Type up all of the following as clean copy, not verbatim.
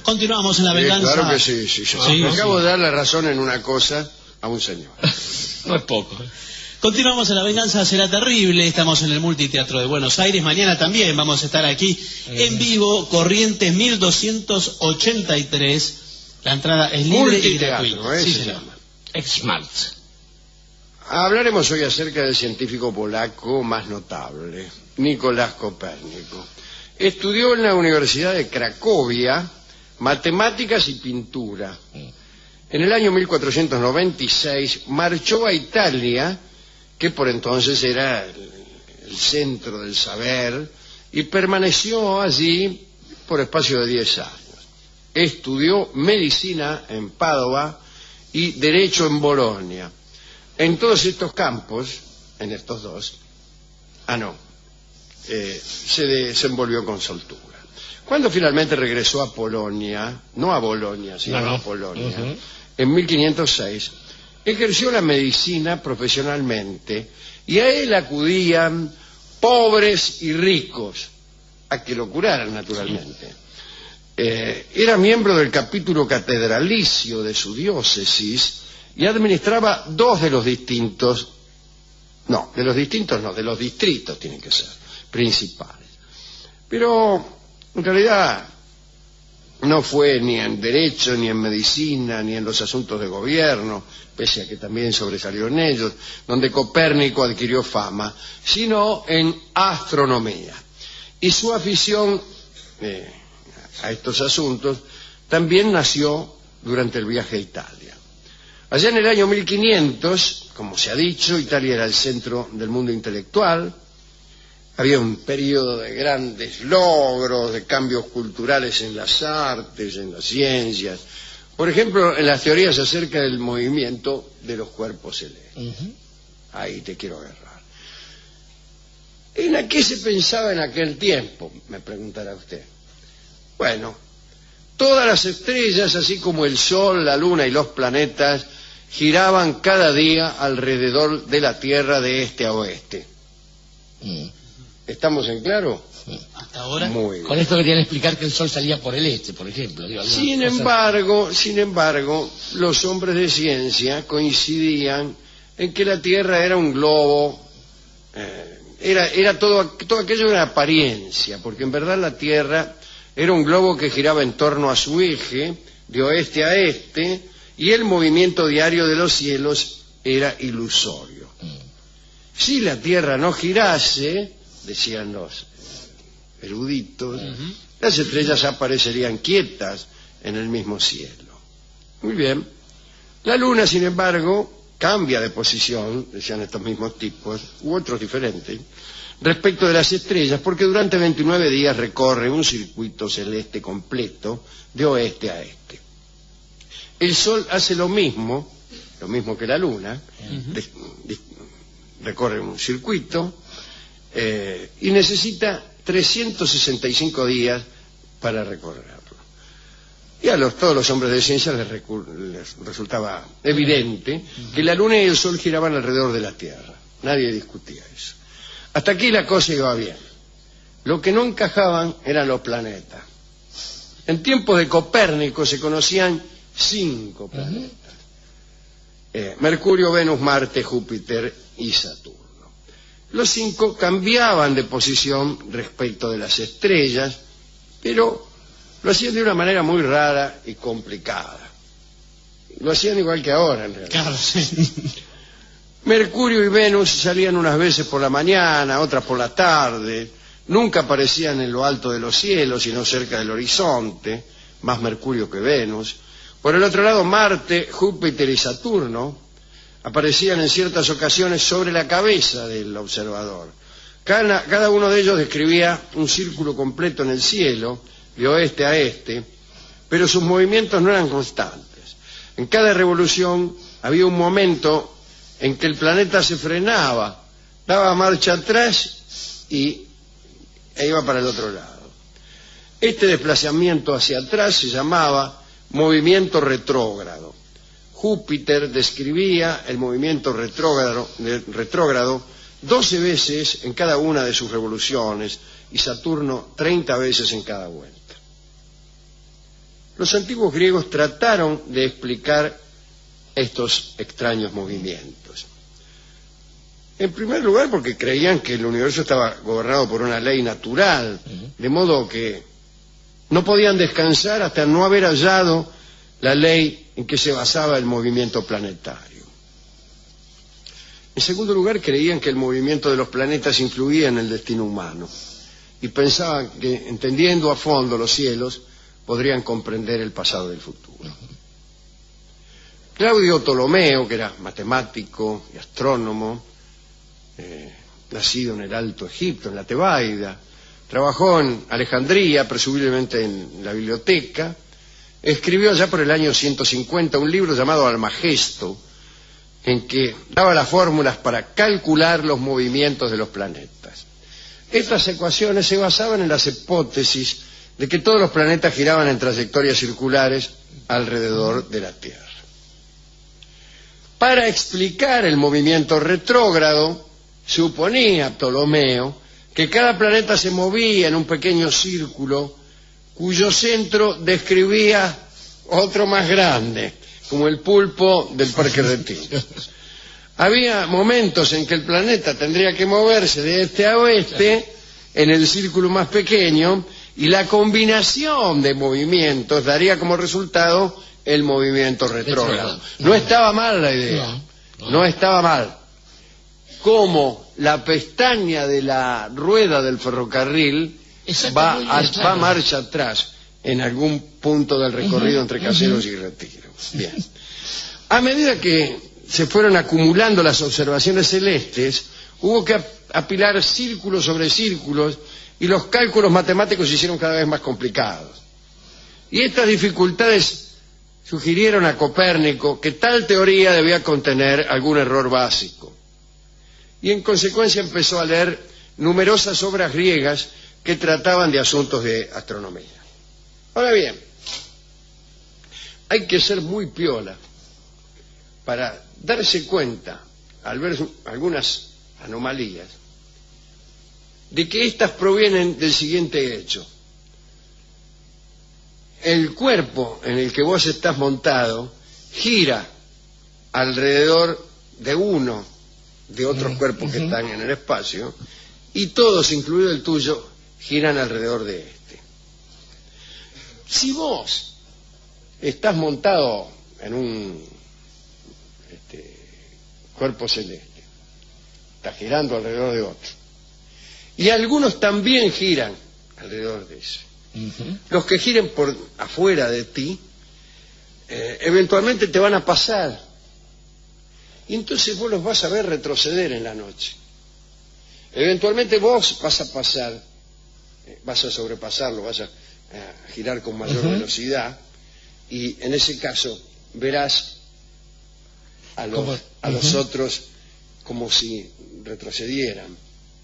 continuamos en La Venganza. Claro que sí, sí. Acabo de dar la razón en una cosa a un señor. No es poco. Continuamos en La Venganza Será Terrible. Estamos en el Multiteatro de Buenos Aires. Mañana también vamos a estar aquí en vivo, Corrientes 1283. La entrada es libre y gratuita. Sí, se llama. Exmalt. Hablaremos hoy acerca del científico polaco más notable, Nicolás Copérnico. Estudió en la Universidad de Cracovia matemáticas y pintura. En el año 1496 marchó a Italia, que por entonces era el centro del saber, y permaneció allí por espacio de 10 años. Estudió medicina en Padua y derecho en Bolonia. En todos estos campos, en estos dos, se desenvolvió con soltura. Cuando finalmente regresó a Polonia, no a Bolonia, sino a Polonia, en 1506, ejerció la medicina profesionalmente y a él acudían pobres y ricos a que lo curaran, naturalmente. Era miembro del capítulo catedralicio de su diócesis y administraba de los distritos tienen que ser, principales. Pero en realidad no fue ni en derecho, ni en medicina, ni en los asuntos de gobierno, pese a que también sobresalió en ellos, donde Copérnico adquirió fama, sino en astronomía. Y su afición a estos asuntos también nació durante el viaje a Italia. Allá en el año 1500, como se ha dicho, Italia era el centro del mundo intelectual. Había un periodo de grandes logros, de cambios culturales en las artes, en las ciencias. Por ejemplo, en las teorías acerca del movimiento de los cuerpos celestes. Ahí te quiero agarrar. ¿En qué se pensaba en aquel tiempo?, me preguntará usted. Bueno, todas las estrellas, así como el Sol, la Luna y los planetas, giraban cada día alrededor de la Tierra de este a oeste. ¿Estamos en claro? Hasta ahora. Muy bien. Con esto querían explicar que el Sol salía por el este, por ejemplo. Sin embargo, los hombres de ciencia coincidían en que la Tierra era un globo, era todo aquello era apariencia, porque en verdad la Tierra era un globo que giraba en torno a su eje, de oeste a este, y el movimiento diario de los cielos era ilusorio. Si la Tierra no girase, decían los eruditos, las estrellas aparecerían quietas en el mismo cielo. Muy bien. La Luna, sin embargo, cambia de posición, decían estos mismos tipos, u otros diferentes, respecto de las estrellas, porque durante 29 días recorre un circuito celeste completo de oeste a este. El Sol hace lo mismo que la Luna, recorre un circuito y necesita 365 días para recorrerlo. Y a todos los hombres de ciencia les resultaba evidente que la Luna y el Sol giraban alrededor de la Tierra. Nadie discutía eso. Hasta aquí la cosa iba bien. Lo que no encajaban eran los planetas. En tiempos de Copérnico se conocían 5 planetas. Mercurio, Venus, Marte, Júpiter y Saturno. Los 5 cambiaban de posición respecto de las estrellas, pero lo hacían de una manera muy rara y complicada. Lo hacían igual que ahora, en realidad. Claro, sí. Mercurio y Venus salían unas veces por la mañana, otras por la tarde. Nunca aparecían en lo alto de los cielos, sino cerca del horizonte, más Mercurio que Venus. Por el otro lado, Marte, Júpiter y Saturno aparecían en ciertas ocasiones sobre la cabeza del observador. Cada uno de ellos describía un círculo completo en el cielo, de oeste a este, pero sus movimientos no eran constantes. En cada revolución había un momento en que el planeta se frenaba, daba marcha atrás e iba para el otro lado. Este desplazamiento hacia atrás se llamaba movimiento retrógrado. Júpiter describía el movimiento retrógrado 12 veces en cada una de sus revoluciones y Saturno 30 veces en cada vuelta. Los antiguos griegos trataron de explicar estos extraños movimientos. En primer lugar, porque creían que el universo estaba gobernado por una ley natural, de modo que no podían descansar hasta no haber hallado la ley en que se basaba el movimiento planetario. En segundo lugar, creían que el movimiento de los planetas influía en el destino humano y pensaban que, entendiendo a fondo los cielos, podrían comprender el pasado y el futuro. Claudio Ptolomeo, que era matemático y astrónomo, nacido en el Alto Egipto, en la Tebaida, trabajó en Alejandría, presumiblemente en la biblioteca, escribió allá por el año 150 un libro llamado Almagesto, en que daba las fórmulas para calcular los movimientos de los planetas. Estas ecuaciones se basaban en las hipótesis de que todos los planetas giraban en trayectorias circulares alrededor de la Tierra. Para explicar el movimiento retrógrado, suponía Ptolomeo que cada planeta se movía en un pequeño círculo cuyo centro describía otro más grande, como el pulpo del Parque Retiro. Había momentos en que el planeta tendría que moverse de este a oeste en el círculo más pequeño, y la combinación de movimientos daría como resultado el movimiento retrógrado. No estaba mal la idea, no estaba mal. Como la pestaña de la rueda del ferrocarril va a marcha atrás en algún punto del recorrido entre Caseros y Retiro. Bien. A medida que se fueron acumulando las observaciones celestes, hubo que apilar círculos sobre círculos y los cálculos matemáticos se hicieron cada vez más complicados. Y estas dificultades sugirieron a Copérnico que tal teoría debía contener algún error básico. Y en consecuencia empezó a leer numerosas obras griegas que trataban de asuntos de astronomía. Ahora bien, hay que ser muy piola para darse cuenta, al ver algunas anomalías, de que éstas provienen del siguiente hecho. El cuerpo en el que vos estás montado gira alrededor de uno de otros cuerpos que están en el espacio, y todos, incluido el tuyo, giran alrededor de este. Si vos estás montado en un cuerpo celeste, está girando alrededor de otro, y algunos también giran alrededor de ese. Los que giren por afuera de ti, eventualmente te van a pasar, y entonces vos los vas a ver retroceder en la noche. Eventualmente vos vas a pasar, vas a sobrepasarlo, vas a girar con mayor velocidad, y en ese caso verás a los otros como si retrocedieran.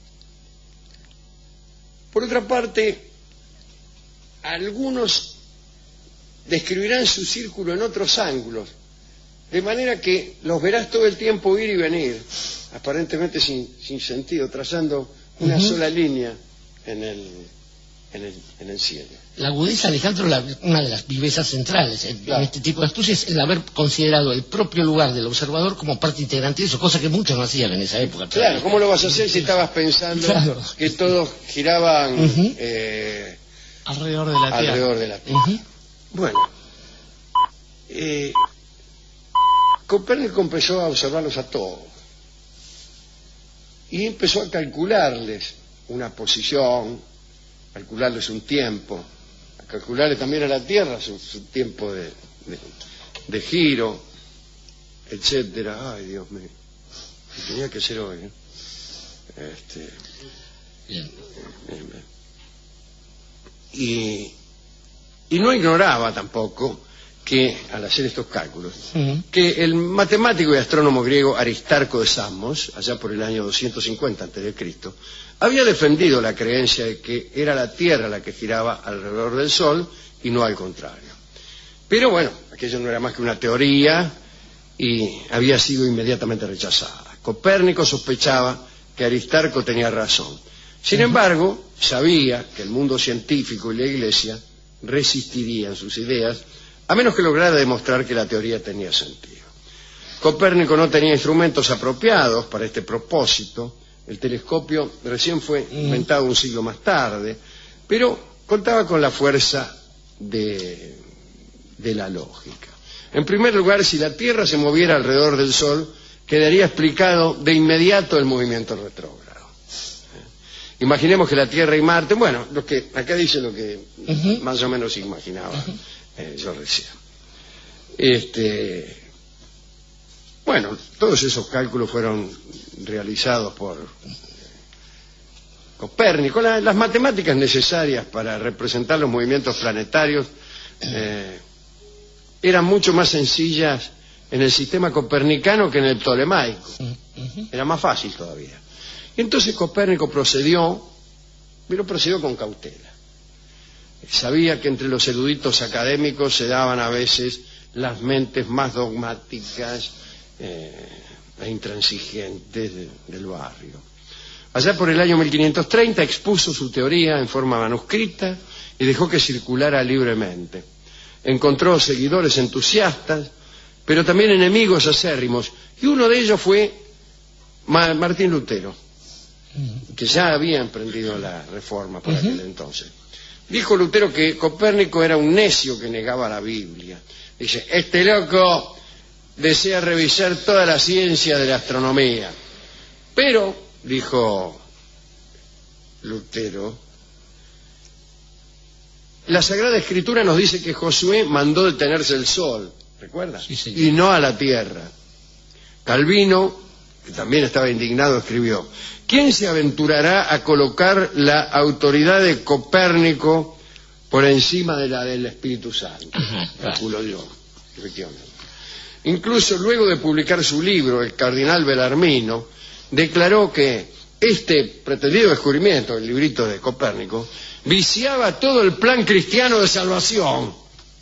Por otra parte, algunos describirán su círculo en otros ángulos, de manera que los verás todo el tiempo ir y venir, aparentemente sin sentido, trazando una sola línea en el cielo. La agudeza, Alejandro, una de las vivezas centrales en este tipo de astucias es el haber considerado el propio lugar del observador como parte integrante de eso, cosa que muchos no hacían en esa época. Claro, ¿cómo lo vas a hacer si estabas pensando que todos giraban alrededor de la Tierra? Bueno, Copérnico empezó a observarlos a todos y empezó a calcularles una posición, calcularles un tiempo, a calcularle también a la Tierra su tiempo de giro, etcétera. Ay, Dios mío, tenía que ser hoy, ¿eh? Y no ignoraba tampoco que, al hacer estos cálculos, que el matemático y astrónomo griego Aristarco de Samos, allá por el año 250 a.C., había defendido la creencia de que era la Tierra la que giraba alrededor del Sol y no al contrario. Pero bueno, aquello no era más que una teoría y había sido inmediatamente rechazada. Copérnico sospechaba que Aristarco tenía razón. Sin embargo, sabía que el mundo científico y la Iglesia resistiría en sus ideas, a menos que lograra demostrar que la teoría tenía sentido. Copérnico no tenía instrumentos apropiados para este propósito. El telescopio recién fue inventado un siglo más tarde, pero contaba con la fuerza de la lógica. En primer lugar, si la Tierra se moviera alrededor del Sol, quedaría explicado de inmediato el movimiento retrógrado. Imaginemos que la Tierra y Marte, bueno, acá dice lo que más o menos imaginaba yo recién. Bueno, todos esos cálculos fueron realizados por Copérnico. Las matemáticas necesarias para representar los movimientos planetarios eran mucho más sencillas en el sistema copernicano que en el ptolemaico. Era más fácil todavía. Y entonces Copérnico procedió, pero procedió con cautela. Sabía que entre los eruditos académicos se daban a veces las mentes más dogmáticas e intransigentes del barrio. Allá por el año 1530 expuso su teoría en forma manuscrita y dejó que circulara libremente. Encontró seguidores entusiastas, pero también enemigos acérrimos, y uno de ellos fue Martín Lutero, que ya había emprendido la reforma por aquel entonces. Dijo Lutero que Copérnico era un necio que negaba la Biblia. Dice, este loco desea revisar toda la ciencia de la astronomía. Pero, dijo Lutero, la Sagrada Escritura nos dice que Josué mandó detenerse el sol, ¿recuerda? Sí, y no a la tierra. Calvino, que también estaba indignado, escribió, ¿quién se aventurará a colocar la autoridad de Copérnico por encima de la del Espíritu Santo? Calculo yo, efectivamente. Incluso luego de publicar su libro, el cardenal Bellarmino declaró que este pretendido descubrimiento, el librito de Copérnico, viciaba todo el plan cristiano de salvación.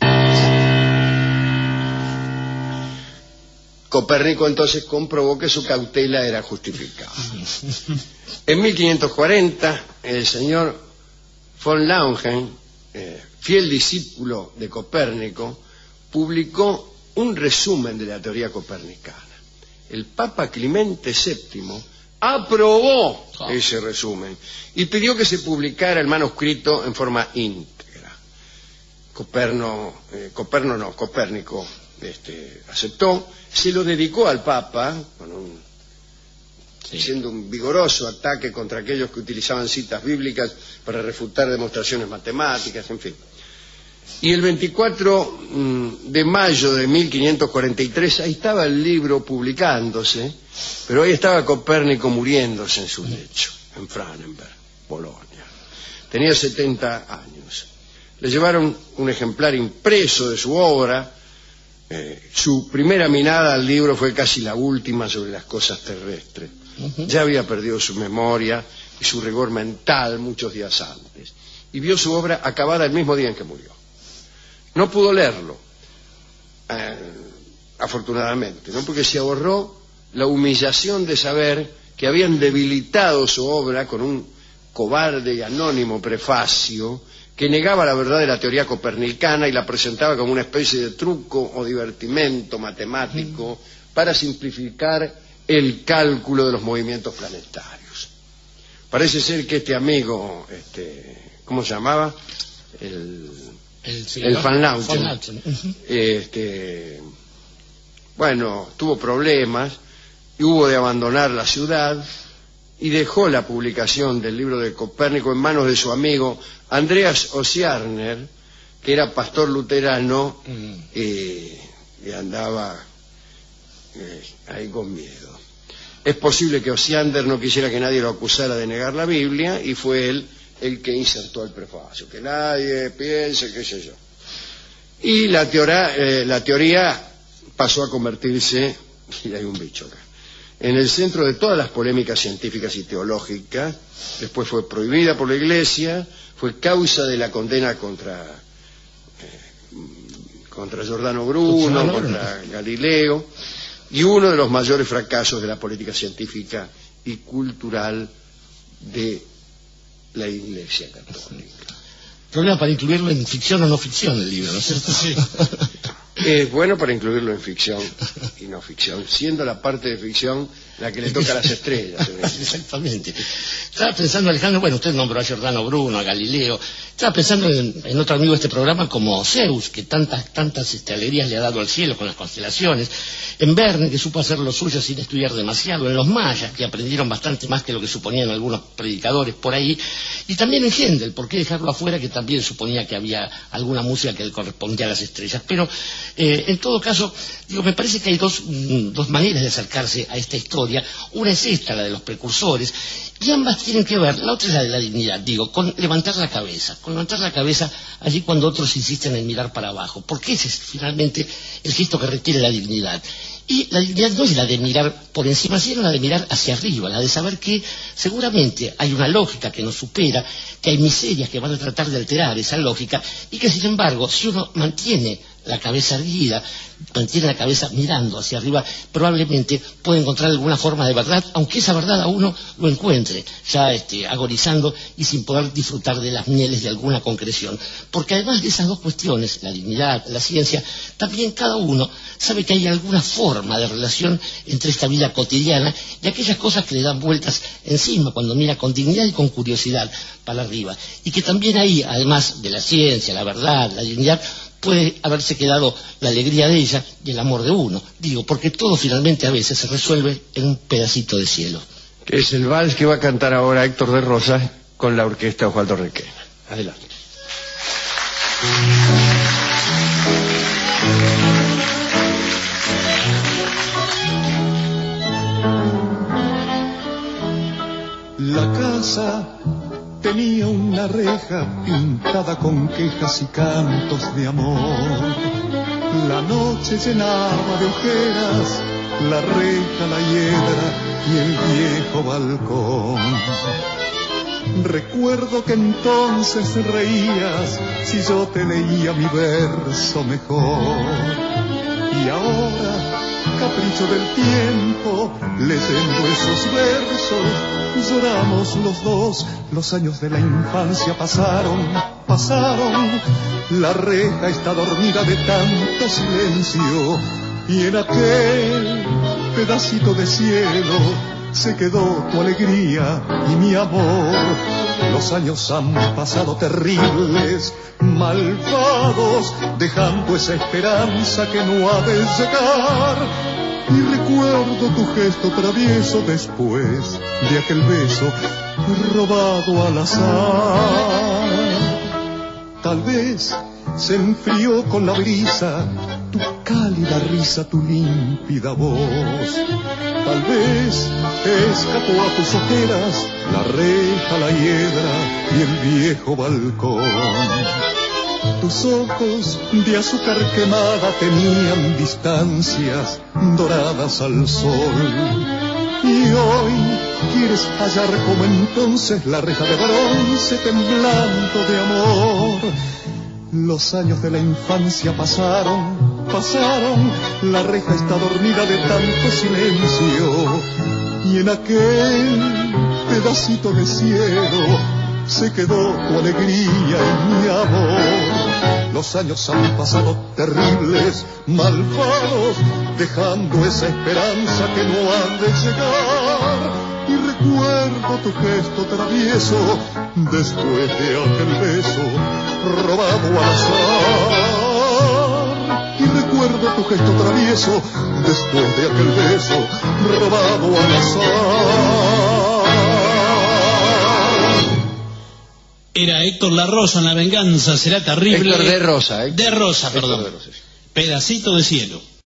Copérnico entonces comprobó que su cautela era justificada. En 1540, el señor von Laugen, fiel discípulo de Copérnico, publicó un resumen de la teoría copernicana. El Papa Clemente VII aprobó ese resumen y pidió que se publicara el manuscrito en forma íntegra. Copérnico aceptó, se lo dedicó al Papa, haciendo un vigoroso ataque contra aquellos que utilizaban citas bíblicas para refutar demostraciones matemáticas, en fin. Y el 24 de mayo de 1543, ahí estaba el libro publicándose, pero ahí estaba Copérnico muriéndose en su lecho, en Frankenberg, Bolonia. Tenía 70 años. Le llevaron un ejemplar impreso de su obra. Su primera mirada al libro fue casi la última sobre las cosas terrestres. Ya había perdido su memoria y su rigor mental muchos días antes. Y vio su obra acabada el mismo día en que murió. No pudo leerlo, afortunadamente, ¿no? Porque se ahorró la humillación de saber que habían debilitado su obra con un cobarde y anónimo prefacio que negaba la verdad de la teoría copernicana y la presentaba como una especie de truco o divertimento matemático para simplificar el cálculo de los movimientos planetarios. Parece ser que este amigo, ¿cómo se llamaba? El Van Laugen, bueno, tuvo problemas y hubo de abandonar la ciudad y dejó la publicación del libro de Copérnico en manos de su amigo Andreas Osiander, que era pastor luterano y andaba ahí con miedo. Es posible que Osiander no quisiera que nadie lo acusara de negar la Biblia y fue él el que insertó el prefacio, que nadie piense, qué sé yo. Y la teoría pasó a convertirse, y hay un bicho acá, en el centro de todas las polémicas científicas y teológicas. Después fue prohibida por la Iglesia, fue causa de la condena contra Giordano Bruno, contra Galileo, y uno de los mayores fracasos de la política científica y cultural de la Iglesia Católica. Problema para incluirlo en ficción o no ficción el libro, ¿no es cierto? Sí. Es bueno para incluirlo en ficción y no ficción, siendo la parte de ficción la que le toca a las estrellas. Exactamente. Estaba pensando, Alejandro, bueno, usted nombró a Giordano Bruno, a Galileo. Estaba pensando en otro amigo de este programa como Zeus, que tantas alegrías le ha dado al cielo con las constelaciones. En Verne, que supo hacer lo suyo sin estudiar demasiado. En los mayas, que aprendieron bastante más que lo que suponían algunos predicadores por ahí. Y también en Händel, ¿por qué dejarlo afuera? Que también suponía que había alguna música que le correspondía a las estrellas. Pero, en todo caso, digo, me parece que hay dos maneras de acercarse a esta historia. Una es esta, la de los precursores, y ambas tienen que ver, la otra es la de la dignidad, digo, con levantar la cabeza allí cuando otros insisten en mirar para abajo, porque ese es finalmente el gesto que requiere la dignidad. Y la dignidad no es la de mirar por encima, sino la de mirar hacia arriba, la de saber que seguramente hay una lógica que nos supera, que hay miserias que van a tratar de alterar esa lógica, y que sin embargo, si uno mantiene la cabeza erguida, mantiene la cabeza mirando hacia arriba, probablemente puede encontrar alguna forma de verdad, aunque esa verdad a uno lo encuentre ya agonizando y sin poder disfrutar de las mieles de alguna concreción. Porque además de esas dos cuestiones, la dignidad, la ciencia, también cada uno sabe que hay alguna forma de relación entre esta vida cotidiana y aquellas cosas que le dan vueltas encima cuando mira con dignidad y con curiosidad para arriba. Y que también ahí, además de la ciencia, la verdad, la dignidad, puede haberse quedado la alegría de ella y el amor de uno. Digo, porque todo finalmente a veces se resuelve en un pedacito de cielo. Que es el vals que va a cantar ahora Héctor de Rosas con la orquesta Osvaldo Requena. Adelante. La casa tenía una reja pintada con quejas y cantos de amor. La noche llenaba de ojeras la reja, la hiedra y el viejo balcón. Recuerdo que entonces reías si yo te leía mi verso mejor. Y ahora, capricho del tiempo, leyendo esos versos, lloramos los dos. Los años de la infancia pasaron. La reja está dormida de tanto silencio, y en aquel pedacito de cielo se quedó tu alegría y mi amor. Los años han pasado terribles, malvados, dejando esa esperanza que no ha de llegar. Y recuerdo tu gesto travieso después de aquel beso robado al azar. Tal vez se enfrió con la brisa tu cálida risa, tu límpida voz. Tal vez escapó a tus ojeras la reja, la hiedra y el viejo balcón. Tus ojos de azúcar quemada tenían distancias doradas al sol. Y hoy quieres hallar como entonces la reja de bronce temblando de amor. Los años de la infancia pasaron, la reja está dormida de tanto silencio, y en aquel pedacito de cielo se quedó tu alegría y mi amor. Los años han pasado terribles, malvados, dejando esa esperanza que no ha de llegar. Y recuerdo tu gesto travieso después de aquel beso robado al azar. Y recuerdo tu gesto travieso después de aquel beso robado al azar. Era Héctor La Rosa en La venganza será terrible. Héctor de Rosa. De Rosa, perdón. De Rosa, sí. Pedacito de cielo.